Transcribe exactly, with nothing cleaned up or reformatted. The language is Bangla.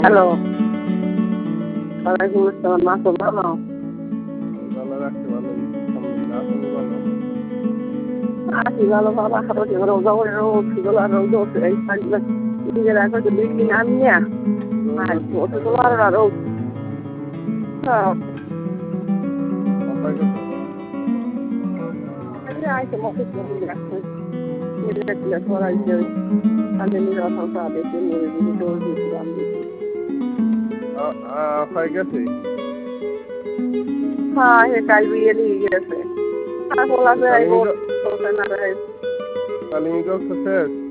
হ্যালো ওয়ালাইকুম আসসালাম মা তো ভালো ভালো রাখতে ভালো আছি ভালো ভালো খারাপ রোজা করে রোদ ছিল আর রোদ এই নিজের এখন বৃষ্টি নামিয়ে আর ওটা তো আর রোদ আইসে মতো পড়াইছে তাদের নিজের সংসার দেখে মরে দিকে দৌড় দিয়েছিলাম হয়ে গেছে হ্যাঁ সে কাল বিয়ে দিয়ে গেছে বলা যায় তালিমি শেষ